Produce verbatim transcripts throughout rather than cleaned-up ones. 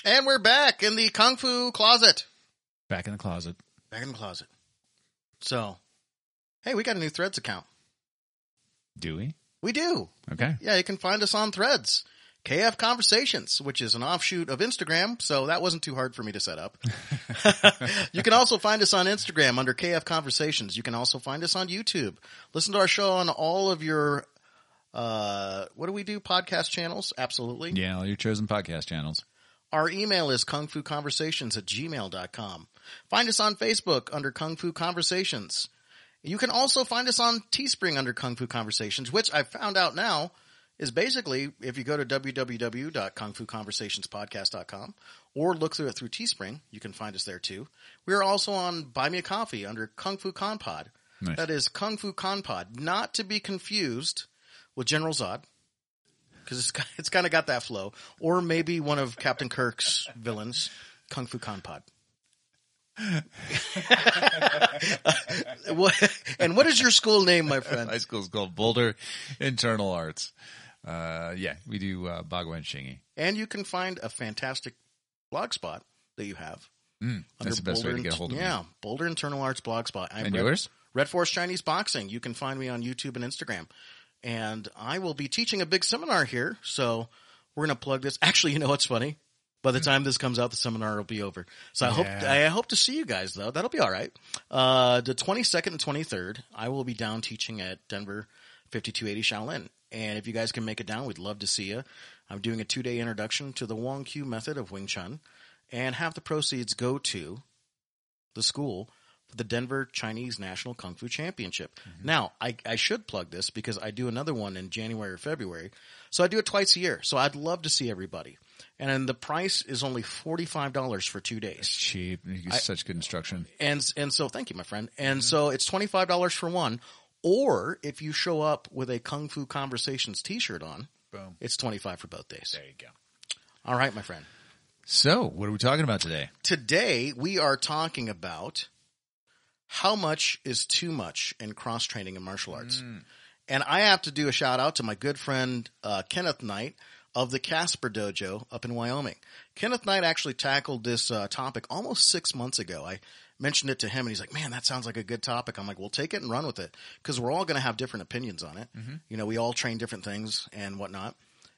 And we're back in the Kung Fu closet. Back in the closet. Back in the closet. So, hey, we got a new Threads account. Do we? We do. Okay. Yeah, you can find us on Threads. K F Conversations, which is an offshoot of Instagram, so that wasn't too hard for me to set up. You can also find us on Instagram under K F Conversations. You can also find us on YouTube. Listen to our show on all of your, uh, what do we do? Podcast channels? Absolutely. Yeah, all your chosen podcast channels. Our email is kung fu conversations at gmail dot com. Find us on Facebook under Kung Fu Conversations. You can also find us on Teespring under Kung Fu Conversations, which I found out now is basically, if you go to w w w dot kung fu conversations podcast dot com or look through it through Teespring, you can find us there too. We are also on Buy Me a Coffee under Kung Fu Conpod. Nice. That is Kung Fu Conpod, not to be confused with General Zod, because it's, it's kind of got that flow. Or maybe one of Captain Kirk's villains, Kung Fu Conpod. And what is your school name, my friend? My school is called Boulder Internal Arts. Uh, yeah, we do uh, Bagua and Shingi. And you can find a fantastic blog spot that you have. Mm, that's the best Boulder, way to get a hold of me. Yeah, Boulder Internal Arts blog spot. I'm And Red, yours? Red Force Chinese Boxing. You can find me on YouTube and Instagram. And I will be teaching a big seminar here, so we're going to plug this. Actually, you know what's funny? By the time this comes out, the seminar will be over. So I Yeah. hope I hope to see you guys, though. That'll be all right. Uh, the twenty-second and twenty-third, I will be down teaching at Denver fifty-two eighty Shaolin. And if you guys can make it down, we'd love to see you. I'm doing a two-day introduction to the Wong Q method of Wing Chun, and have the proceeds go to the school for the Denver Chinese National Kung Fu Championship. Mm-hmm. Now, I, I should plug this because I do another one in January or February. So I do it twice a year. So I'd love to see everybody. And then the price is only forty-five dollars for two days. It's cheap. You get I- such good instruction. And and so, thank you, my friend. And Mm-hmm. so it's twenty-five dollars for one. Or if you show up with a Kung Fu Conversations t-shirt on, Boom. it's twenty-five dollars for both days. There you go. All right, my friend. So, what are we talking about today? Today, we are talking about how much is too much in cross-training in martial arts. Mm. And I have to do a shout-out to my good friend uh, Kenneth Knight of the Casper Dojo up in Wyoming. Kenneth Knight actually tackled this uh, topic almost six months ago. I mentioned it to him, and he's like, man, that sounds like a good topic. I'm like, well, take it and run with it, because we're all going to have different opinions on it. Mm-hmm. You know, we all train different things and whatnot.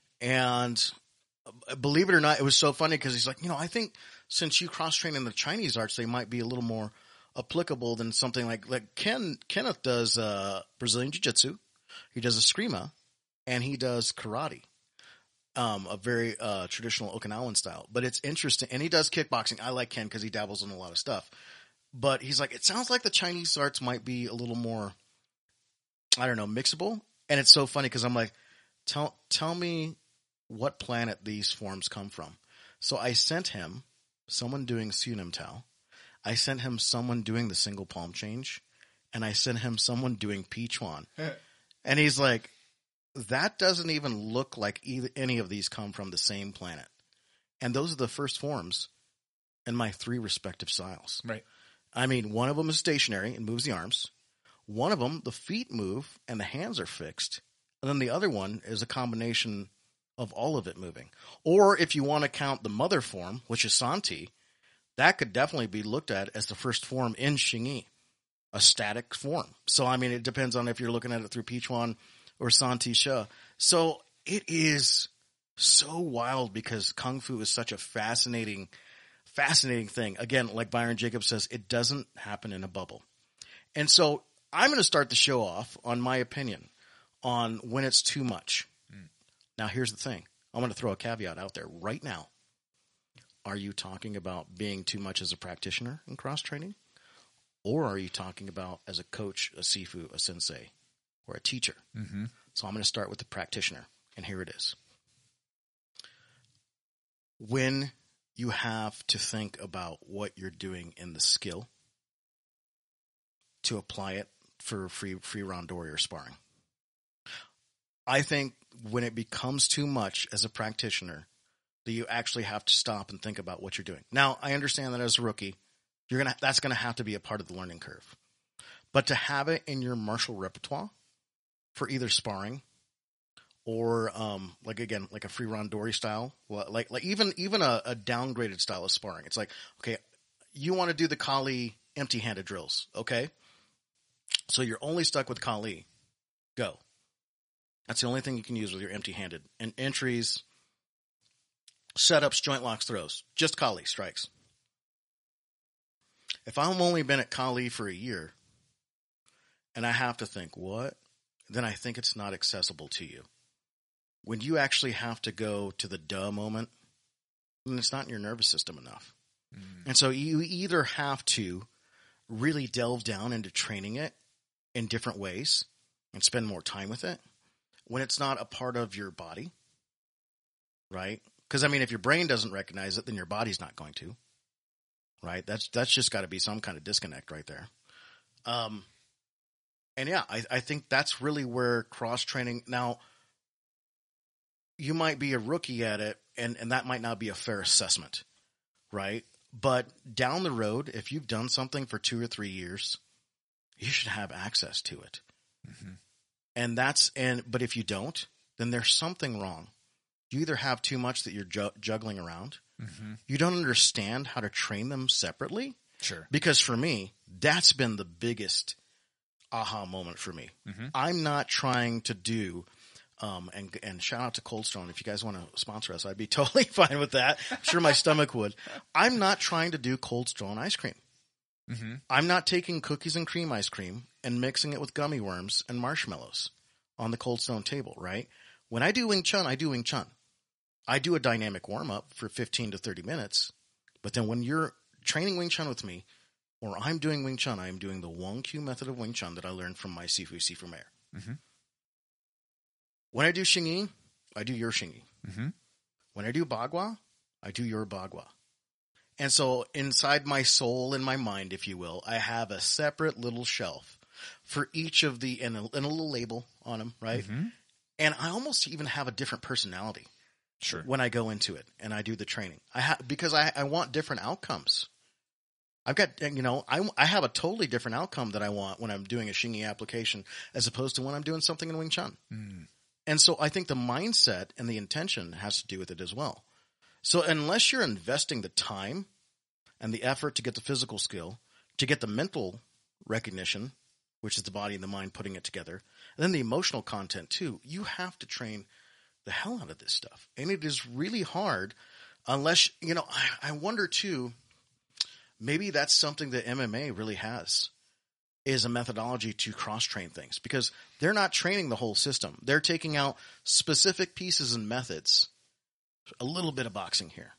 And uh, believe it or not, it was so funny because he's like, you know, I think since you cross-train in the Chinese arts, they might be a little more applicable than something like, like Ken, Kenneth does uh, Brazilian Jiu-Jitsu. He does Eskrima, and he does karate. Um, a very uh, traditional Okinawan style. But it's interesting. And he does kickboxing. I like Ken because he dabbles in a lot of stuff. But he's like, it sounds like the Chinese arts might be a little more, I don't know, mixable. And it's so funny because I'm like, tell tell me what planet these forms come from. So I sent him someone doing Sunim Tao. I sent him someone doing the single palm change. And I sent him someone doing Pichuan. And he's like, that doesn't even look like either, any of these come from the same planet. And those are the first forms in my three respective styles. Right. I mean, one of them is stationary and moves the arms. One of them, the feet move and the hands are fixed. And then the other one is a combination of all of it moving. Or if you want to count the mother form, which is Santi, that could definitely be looked at as the first form in Xingyi, a static form. So, I mean, it depends on if you're looking at it through Pichuan or Santi Sha. So it is so wild because Kung Fu is such a fascinating, fascinating thing. Again, like Byron Jacobs says, it doesn't happen in a bubble. And so I'm going to start the show off on my opinion on when it's too much. Mm. Now, here's the thing. I'm going to throw a caveat out there right now. Are you talking about being too much as a practitioner in cross-training? Or are you talking about as a coach, a sifu, a sensei, or a teacher? Mm-hmm. So I'm going to start with the practitioner, and here it is. When you have to think about what you're doing in the skill to apply it for free free randori or sparring. I think when it becomes too much as a practitioner, that you actually have to stop and think about what you're doing. Now, I understand that as a rookie, you're gonna that's gonna have to be a part of the learning curve. But to have it in your martial repertoire for either sparring or um, like again, like a free randori style, like like even even a, a downgraded style of sparring. It's like, okay, you want to do the Kali empty-handed drills, okay? So you're only stuck with Kali. Go. That's the only thing you can use with your empty-handed. And entries, setups, joint locks, throws. Just Kali strikes. If I've only been at Kali for a year, and I have to think, what? Then I think it's not accessible to you. When you actually have to go to the duh moment, then it's not in your nervous system enough. Mm. And so you either have to really delve down into training it in different ways and spend more time with it when it's not a part of your body, right? Because, I mean, if your brain doesn't recognize it, then your body's not going to, right? That's that's just got to be some kind of disconnect right there. Um, and, yeah, I, I think that's really where cross-training – now, you might be a rookie at it, and, and that might not be a fair assessment, right? But down the road, if you've done something for two or three years, you should have access to it. Mm-hmm. And that's, and, but if you don't, then there's something wrong. You either have too much that you're ju- juggling around. Mm-hmm. You don't understand how to train them separately. Sure. Because for me, that's been the biggest aha moment for me. Mm-hmm. I'm not trying to do, Um, and, and shout out to Cold Stone. If you guys want to sponsor us, I'd be totally fine with that. I'm sure my stomach would. I'm not trying to do Cold Stone ice cream. Mm-hmm. I'm not taking cookies and cream ice cream and mixing it with gummy worms and marshmallows on the Cold Stone table, right? When I do Wing Chun, I do Wing Chun. I do a dynamic warm-up for fifteen to thirty minutes. But then when you're training Wing Chun with me, or I'm doing Wing Chun, I am doing the Wong Q method of Wing Chun that I learned from my Sifu Sifu Mayor. Mm-hmm. When I do Xingyi, I do your Xingyi. Mm-hmm. When I do Bagua, I do your Bagua. And so inside my soul and my mind, if you will, I have a separate little shelf for each of the, and a, and a little label on them, right? Mm-hmm. And I almost even have a different personality. Sure. When I go into it and I do the training. I ha- because I, I want different outcomes. I've got, you know, I, I have a totally different outcome that I want when I'm doing a Xingyi application as opposed to when I'm doing something in Wing Chun. Mm. And so I think the mindset and the intention has to do with it as well. So unless you're investing the time and the effort to get the physical skill, to get the mental recognition, which is the body and the mind putting it together, and then the emotional content too, you have to train the hell out of this stuff. And it is really hard unless, you know, I, I wonder too, maybe that's something that M M A really has. Is a methodology to cross-train things because they're not training the whole system. They're taking out specific pieces and methods, a little bit of boxing here.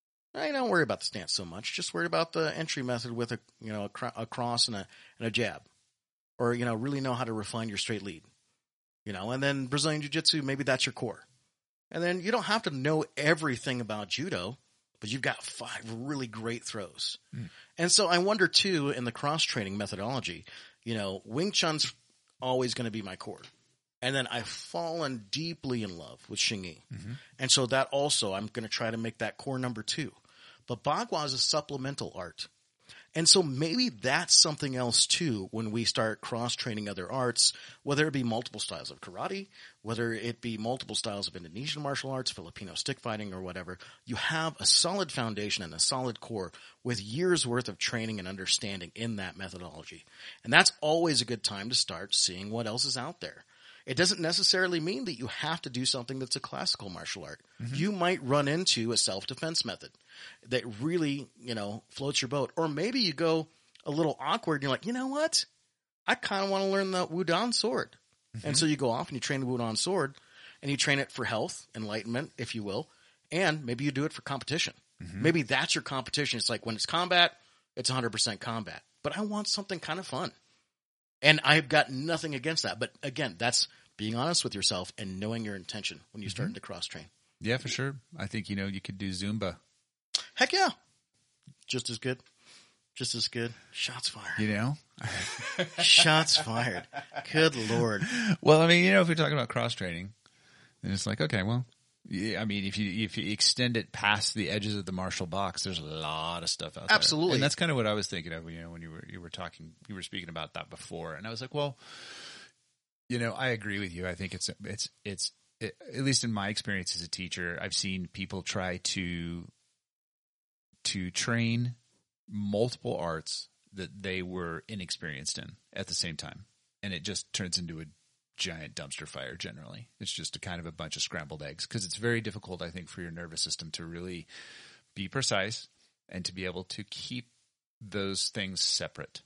I don't worry about the stance so much. Just worry about the entry method with a, you know, a, cr- a cross and a, and a jab, or, you know, really know how to refine your straight lead, you know, and then Brazilian Jiu-Jitsu, maybe that's your core. And then you don't have to know everything about judo, but you've got five really great throws. Mm. And so I wonder, too, in the cross-training methodology, you know, Wing Chun's always going to be my core. And then I've fallen deeply in love with Xingyi. Mm-hmm. And so that also, I'm going to try to make that core number two. But Bagua is a supplemental art. And so maybe that's something else, too, when we start cross-training other arts, whether it be multiple styles of karate, whether it be multiple styles of Indonesian martial arts, Filipino stick fighting, or whatever. You have a solid foundation and a solid core with years' worth of training and understanding in that methodology. And that's always a good time to start seeing what else is out there. It doesn't necessarily mean that you have to do something that's a classical martial art. Mm-hmm. You might run into a self-defense method that really, you know, floats your boat. Or maybe you go a little awkward and you're like, you know what? I kind of want to learn the Wudang sword. Mm-hmm. And so you go off and you train the Wudang sword and you train it for health, enlightenment, if you will. And maybe you do it for competition. Mm-hmm. Maybe that's your competition. It's like when it's combat, it's one hundred percent combat. But I want something kind of fun. And I've got nothing against that. But again, that's being honest with yourself and knowing your intention when you start mm-hmm. to cross-train. Yeah, for sure. I think, you know, you could do Zumba. Heck yeah. Just as good. Just as good. Shots fired. You know? Shots fired. Good Lord. Well, I mean, you know, if you're talking about cross-training, then it's like, okay, well, yeah, I mean, if you if you extend it past the edges of the martial box, there's a lot of stuff out there. Absolutely. And that's kind of what I was thinking of, you know, when you were you were talking, you were speaking about that before. And I was like, well, you know, I agree with you. I think it's it's it's it, at least in my experience as a teacher, I've seen people try to to train multiple arts that they were inexperienced in at the same time. And it just turns into a giant dumpster fire generally. It's just a kind of a bunch of scrambled eggs because it's very difficult, I think, for your nervous system to really be precise and to be able to keep those things separate.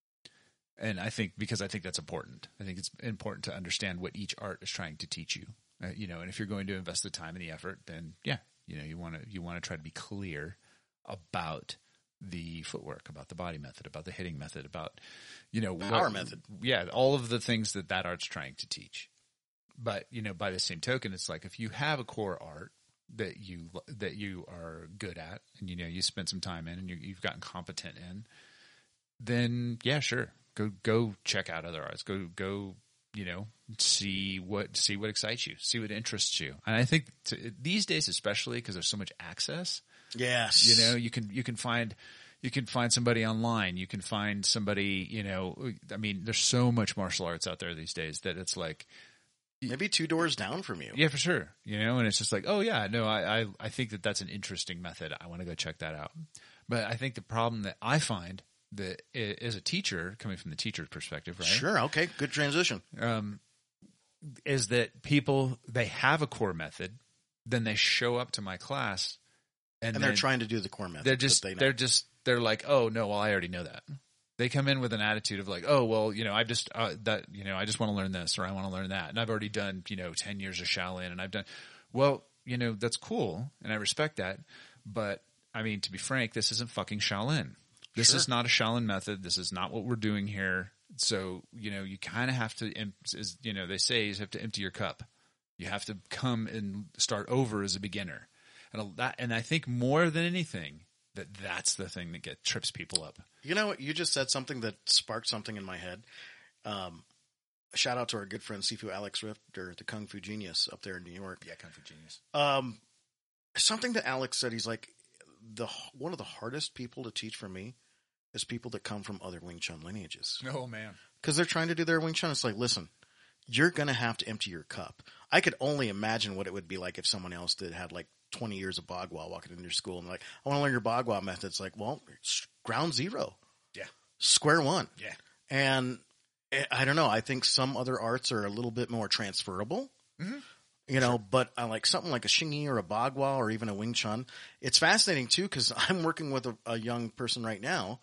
And I think, because I think that's important. I think it's important to understand what each art is trying to teach you. Uh, you know, and if you're going to invest the time and the effort, then yeah, you know, you want to, you want to try to be clear about the footwork, about the body method, about the hitting method, about, you know, power what, method. Yeah. All of the things that that art's trying to teach. But, you know, by the same token, it's like, if you have a core art that you, that you are good at and, you know, you spend some time in and you, you've gotten competent in, then yeah, sure. Go, go check out other arts. Go, go, you know, see what, see what excites you, see what interests you. And I think to, these days, especially because there's so much access, yes, you know, you can, you can find, you can find somebody online. You can find somebody, you know, I mean, there's so much martial arts out there these days that it's like, maybe two doors down from you. Yeah, for sure. You know, and it's just like, oh yeah, no, I, I, I think that that's an interesting method. I want to go check that out. But I think the problem that I find that as a teacher, coming from the teacher's perspective, right? Sure. Okay. Good transition. Um, is that people, they have a core method, then they show up to my class and, and they're trying to do the core method. They're just, they they're just, they're like, oh no, well, I already know that. They come in with an attitude of like, oh, well, you know, I've just, uh, that, you know, I just want to learn this or I want to learn that. And I've already done, you know, ten years of Shaolin and I've done, well, you know, that's cool. And I respect that. But I mean, to be frank, this isn't fucking Shaolin. This Sure. is not a Shaolin method. This is not what we're doing here. So, you know, you kind of have to, as you know, they say, you have to empty your cup. You have to come and start over as a beginner. And that, and I think more than anything, that that's the thing that get trips people up. You know what? You just said something that sparked something in my head. Um, shout out to our good friend Sifu Alex Rifter, the Kung Fu Genius up there in New York. Yeah, Kung Fu Genius. Um, something that Alex said, he's like, the one of the hardest people to teach for me is people that come from other Wing Chun lineages. Oh, man. Because they're trying to do their Wing Chun. It's like, listen, you're going to have to empty your cup. I could only imagine what it would be like if someone else did had like twenty years of Bagua walking into your school and like, I want to learn your Bagua method. It's like, well, it's ground zero. Yeah. Square one. Yeah. And I don't know. I think some other arts are a little bit more transferable. Mm-hmm. You know, sure. But I like something like a Xingyi or a Bagua or even a Wing Chun. It's fascinating too, because I'm working with a, a young person right now,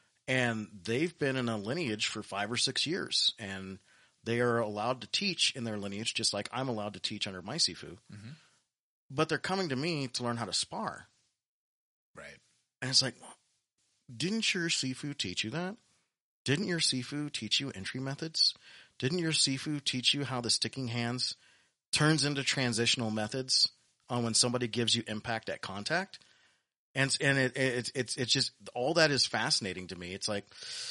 and they've been in a lineage for five or six years, and they are allowed to teach in their lineage, just like I'm allowed to teach under my Sifu. Mm-hmm. But they're coming to me to learn how to spar. Right. And it's like, didn't your Sifu teach you that? Didn't your Sifu teach you entry methods? Didn't your Sifu teach you how the sticking hands turns into transitional methods on when somebody gives you impact at contact? And and it, it it's it's just all that is fascinating to me. It's like,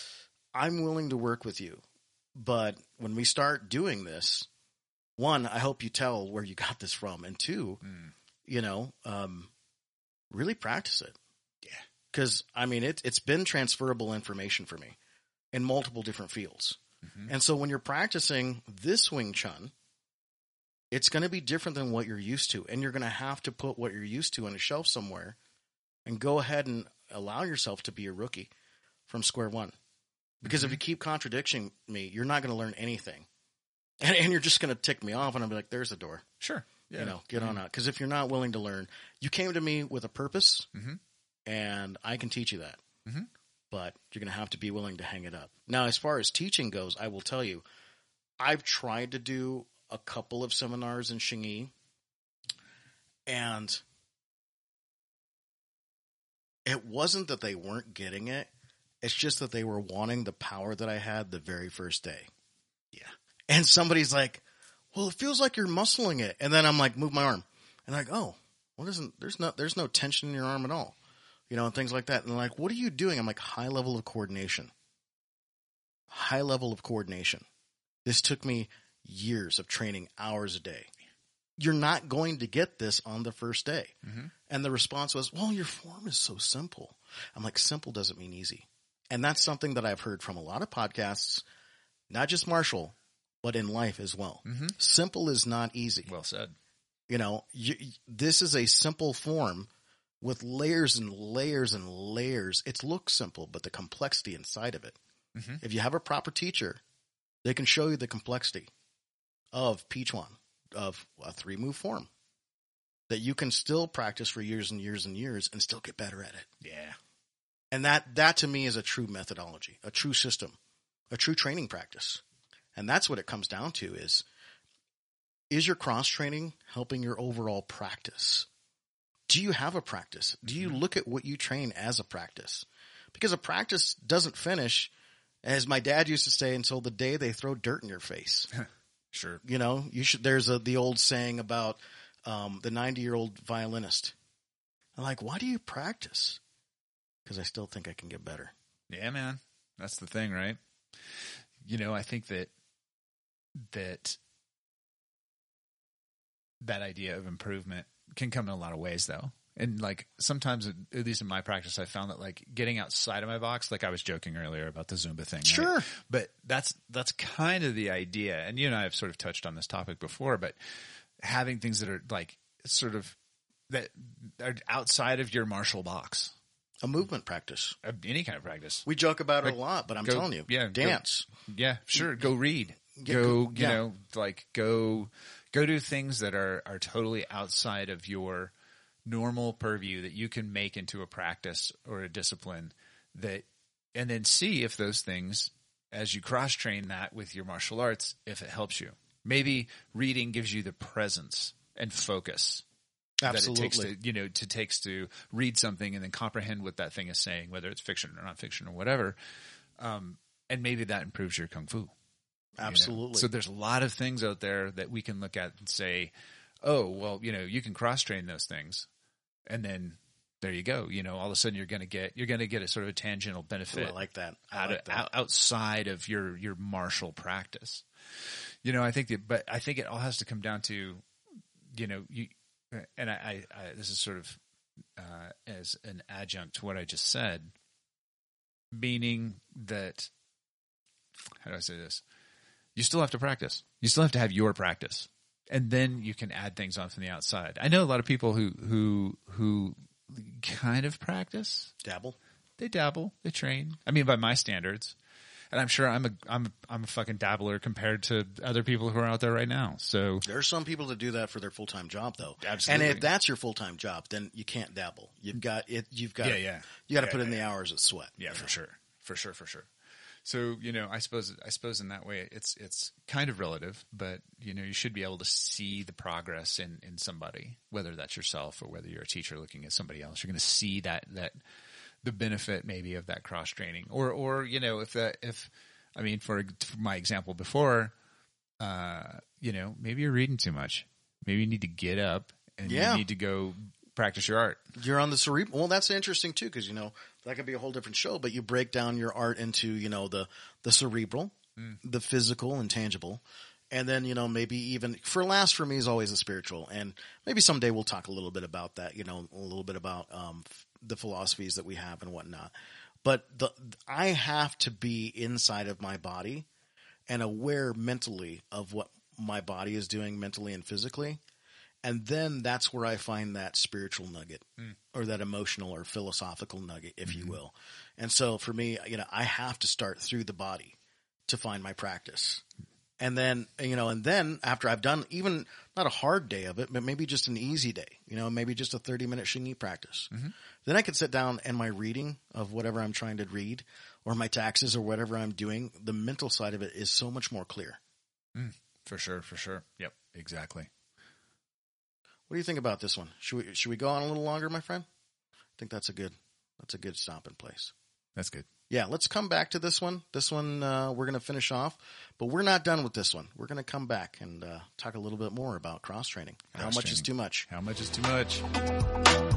I'm willing to work with you, but when we start doing this, one, I hope you tell where you got this from, and two, mm. you know, um, really practice it. Yeah, because I mean, it it's been transferable information for me in multiple different fields, mm-hmm. and so when you're practicing this Wing Chun, it's going to be different than what you're used to, and you're going to have to put what you're used to on a shelf somewhere and go ahead and allow yourself to be a rookie from square one. Because mm-hmm. if you keep contradicting me, you're not going to learn anything. And, and you're just going to tick me off, and I'll be like, there's a door. Sure. Yeah. You know, get mm-hmm. on out. Because if you're not willing to learn, you came to me with a purpose, mm-hmm. and I can teach you that. Mm-hmm. But you're going to have to be willing to hang it up. Now, as far as teaching goes, I will tell you, I've tried to do a couple of seminars in Xingyi, and it wasn't that they weren't getting it. It's just that they were wanting the power that I had the very first day. Yeah. And somebody's like, well, it feels like you're muscling it. And then I'm like, move my arm. And they're like, oh, what isn't, there's no, there's no tension in your arm at all. You know, and things like that. And they're like, what are you doing? I'm like, high level of coordination. High level of coordination. This took me years of training, hours a day. You're not going to get this on the first day. Mm-hmm. And the response was, well, your form is so simple. I'm like, simple doesn't mean easy. And that's something that I've heard from a lot of podcasts, not just Marshall, but in life as well. Mm-hmm. Simple is not easy. Well said. You know, you, this is a simple form with layers and layers and layers. It looks simple, but the complexity inside of it. Mm-hmm. If you have a proper teacher, they can show you the complexity of Pichuan, of a three-move form that you can still practice for years and years and years and still get better at it. Yeah. And that, that to me is a true methodology, a true system, a true training practice. And that's what it comes down to is, is your cross training helping your overall practice? Do you have a practice? Do you look at what you train as a practice? Because a practice doesn't finish, as my dad used to say, until the day they throw dirt in your face. Sure. You know, you should, there's a, the old saying about, um, the ninety year old violinist. I'm like, why do you practice? Because I still think I can get better. Yeah, man. That's the thing, right? You know, I think that, that, that idea of improvement can come in a lot of ways though. And like sometimes, at least in my practice, I found that like getting outside of my box, like I was joking earlier about the Zumba thing. Right? Sure. But that's, that's kind of the idea. And you and I have sort of touched on this topic before, but having things that are like sort of that are outside of your martial box. A movement practice. Any kind of practice. We joke about like, it a lot, but I'm go, telling you, yeah, dance. Go, yeah, sure. Go read. Get, go, you yeah. know, like go, go do things that are, are totally outside of your normal purview that you can make into a practice or a discipline that, and then see if those things, as you cross train that with your martial arts, if it helps you. Maybe reading gives you the presence and focus. Absolutely. That it takes to, you know, to takes to read something and then comprehend what that thing is saying, whether it's fiction or not fiction or whatever. Um, and maybe that improves your kung fu. Absolutely. You know? So there's a lot of things out there that we can look at and say, oh, well, you know, you can cross train those things. And then there you go. You know, all of a sudden you're going to get, you're going to get a sort of a tangential benefit. Ooh, I like that. I out like of, that. Out, outside of your, your martial practice. You know, I think that, but I think it all has to come down to, you know, you, and I, I, I this is sort of, uh, as an adjunct to what I just said, meaning that, how do I say this? You still have to practice. You still have to have your practice. And then you can add things on from the outside. I know a lot of people who, who, who kind of practice. Dabble. They dabble. They train. I mean, by my standards. And I'm sure I'm a, I'm, I'm a fucking dabbler compared to other people who are out there right now. So there are some people that do that for their full-time job though. Absolutely. And if that's your full-time job, then you can't dabble. You've got it. You've got, yeah, yeah. you got to yeah, put yeah, in the yeah. hours of sweat. Yeah, for know? sure. For sure. For sure. So, you know, I suppose, I suppose in that way it's, it's kind of relative, but you know, you should be able to see the progress in, in somebody, whether that's yourself or whether you're a teacher looking at somebody else. You're going to see that, that the benefit maybe of that cross training or, or, you know, if that, if, I mean, for, for my example before, uh, you know, maybe you're reading too much. Maybe you need to get up and Yeah. you need to go practice your art. You're on the cerebral. Well, that's interesting too, because you know that could be a whole different show. But you break down your art into you know the the cerebral, mm. the physical and tangible, and then you know maybe even for last for me is always the spiritual. And maybe someday we'll talk a little bit about that. You know, a little bit about um, the philosophies that we have and whatnot. But the I have to be inside of my body and aware mentally of what my body is doing mentally and physically. And then that's where I find that spiritual nugget mm. or that emotional or philosophical nugget, if mm-hmm. you will. And so for me, you know, I have to start through the body to find my practice. And then, you know, and then after I've done even not a hard day of it, but maybe just an easy day, you know, maybe just a thirty minute Xingyi practice. Mm-hmm. Then I could sit down and my reading of whatever I'm trying to read or my taxes or whatever I'm doing, the mental side of it is so much more clear. Mm, for sure. For sure. Yep. Exactly. What do you think about this one? Should we, should we go on a little longer, my friend? I think that's a good, that's a good stopping place. That's good. Yeah. Let's come back to this one. This one, uh, we're going to finish off, but we're not done with this one. We're going to come back and, uh, talk a little bit more about cross training. How much is too much? How much is too much?